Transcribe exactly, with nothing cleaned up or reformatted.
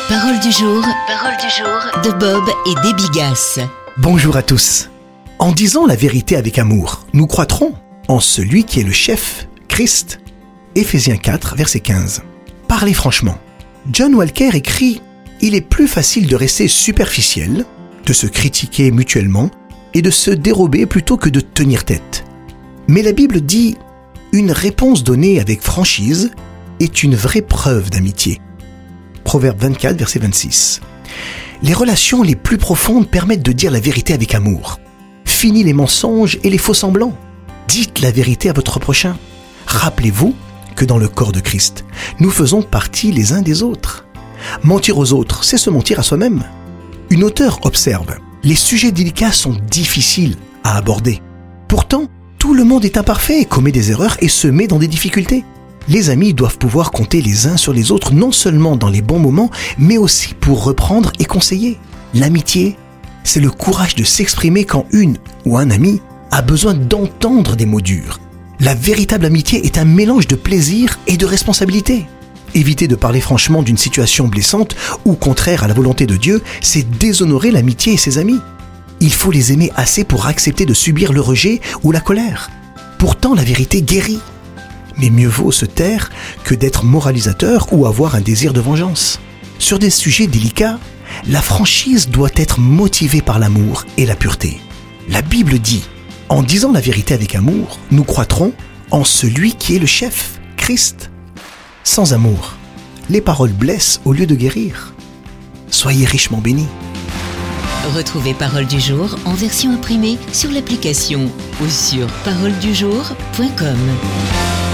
Parole du jour, parole du jour de Bob et des Bigas. Bonjour à tous. En disant la vérité avec amour, nous croîtrons en celui qui est le chef, Christ. Éphésiens quatre, verset quinze. Parlez franchement. John Walker écrit « Il est plus facile de rester superficiel, de se critiquer mutuellement et de se dérober plutôt que de tenir tête. » Mais la Bible dit « Une réponse donnée avec franchise est une vraie preuve d'amitié. » Proverbe vingt-quatre, verset vingt-six. Les relations les plus profondes permettent de dire la vérité avec amour. Fini les mensonges et les faux semblants. Dites la vérité à votre prochain. Rappelez-vous que dans le corps de Christ, nous faisons partie les uns des autres. Mentir aux autres, c'est se mentir à soi-même. Une auteure observe, les sujets délicats sont difficiles à aborder. Pourtant, tout le monde est imparfait, commet des erreurs et se met dans des difficultés. Les amis doivent pouvoir compter les uns sur les autres, non seulement dans les bons moments, mais aussi pour reprendre et conseiller. L'amitié, c'est le courage de s'exprimer quand une ou un ami a besoin d'entendre des mots durs. La véritable amitié est un mélange de plaisir et de responsabilité. Éviter de parler franchement d'une situation blessante ou contraire à la volonté de Dieu, c'est déshonorer l'amitié et ses amis. Il faut les aimer assez pour accepter de subir le rejet ou la colère. Pourtant, la vérité guérit. Mais mieux vaut se taire que d'être moralisateur ou avoir un désir de vengeance. Sur des sujets délicats, la franchise doit être motivée par l'amour et la pureté. La Bible dit « En disant la vérité avec amour, nous croîtrons en celui qui est le chef, Christ. » Sans amour, les paroles blessent au lieu de guérir. Soyez richement bénis. Retrouvez Parole du jour en version imprimée sur l'application ou sur parole du jour point com.